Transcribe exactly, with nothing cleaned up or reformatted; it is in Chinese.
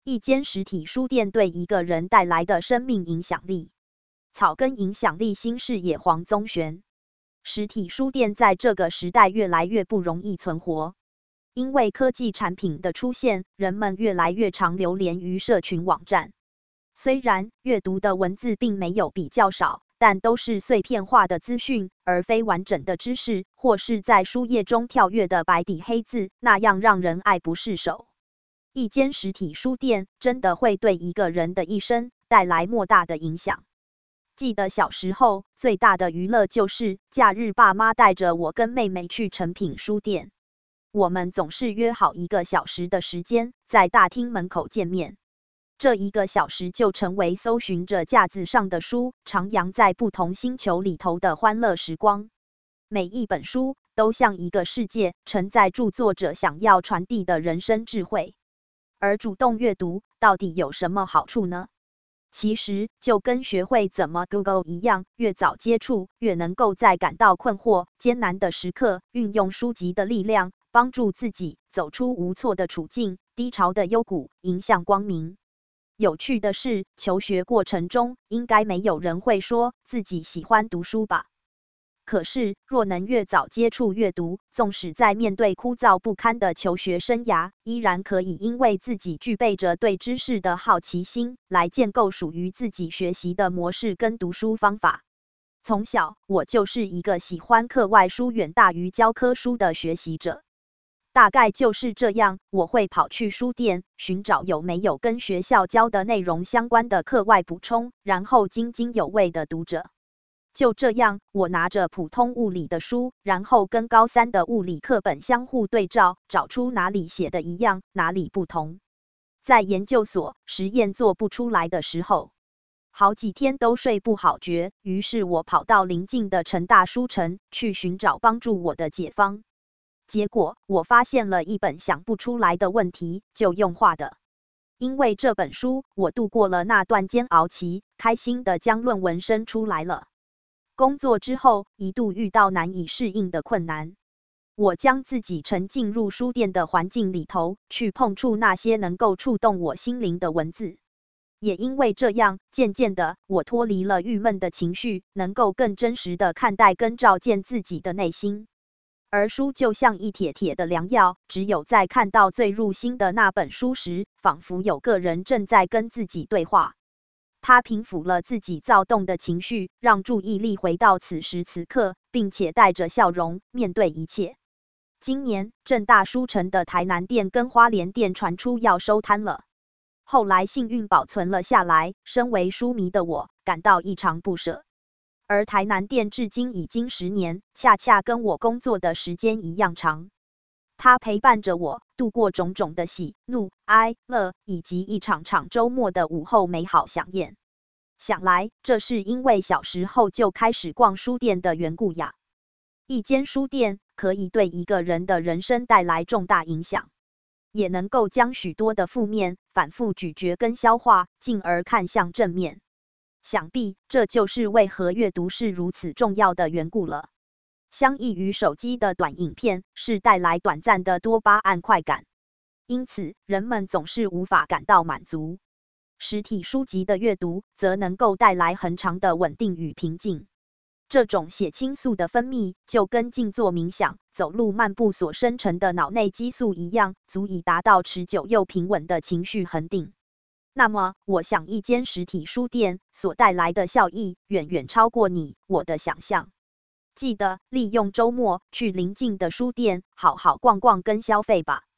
一间实体书店对一个人带来的生命影响力。草根影响力新视野黄宗璇。实体书店在这个时代越来越不容易存活，因为科技产品的出现，人们越来越常流连于社群网站。虽然阅读的文字并没有比较少，但都是碎片化的资讯，而非完整的知识，或是在书页中跳跃的白底黑字，那样让人爱不释手。一间实体书店真的会对一个人的一生带来莫大的影响。记得小时候，最大的娱乐就是假日爸妈带着我跟妹妹去诚品书店。我们总是约好一个小时的时间，在大厅门口见面。这一个小时就成为搜寻着架子上的书，徜徉在不同星球里头的欢乐时光。每一本书都像一个世界，承载著作者想要传递的人生智慧。而主动阅读到底有什么好处呢？其实就跟学会怎么 Google 一样，越早接触，越能够在感到困惑、艰难的时刻，运用书籍的力量，帮助自己走出无措的处境，低潮的幽谷，迎向光明。有趣的是，求学过程中，应该没有人会说自己喜欢读书吧？可是，若能越早接触阅读，纵使在面对枯燥不堪的求学生涯，依然可以因为自己具备着对知识的好奇心，来建构属于自己学习的模式跟读书方法。从小，我就是一个喜欢课外书远大于教科书的学习者。大概就是这样，我会跑去书店，寻找有没有跟学校教的内容相关的课外补充，然后津津有味地读着。就这样，我拿着普通物理的书，然后跟高三的物理课本相互对照，找出哪里写的一样，哪里不同。在研究所，实验做不出来的时候，好几天都睡不好觉，于是我跑到邻近的成大书城，去寻找帮助我的解方。结果，我发现了一本想不出来的问题，就用画的。因为这本书，我度过了那段煎熬期，开心地将论文生出来了。工作之后，一度遇到难以适应的困难。我将自己沉浸入书店的环境里头，去碰触那些能够触动我心灵的文字。也因为这样，渐渐的，我脱离了郁闷的情绪，能够更真实地看待跟照见自己的内心。而书就像一帖帖的良药，只有在看到最入心的那本书时，仿佛有个人正在跟自己对话。它平抚了自己躁动的情绪，让注意力回到此时此刻，并且带着笑容面对一切。今年，政大书城的台南店跟花莲店传出要收摊了，后来幸运保存了下来。身为书迷的我，感到异常不舍。而台南店至今已经十年，恰恰跟我工作的时间一样长。它陪伴着我度过种种的喜怒哀乐，以及一场场周末的午后美好飨宴。想来，这是因为小时候就开始逛书店的缘故呀。一间书店可以对一个人的人生带来重大影响，也能够将许多的负面反复咀嚼跟消化，进而看向正面。想必这就是为何阅读是如此重要的缘故了。相异于手机的短影片，是带来短暂的多巴胺快感，因此人们总是无法感到满足。实体书籍的阅读则能够带来恒长的稳定与平静。这种血清素的分泌，就跟静坐冥想、走路漫步所生成的脑内激素一样，足以达到持久又平稳的情绪恒定。那么，我想一间实体书店所带来的效益，远远超过你我的想象。记得利用周末去邻近的书店好好逛逛跟消费吧。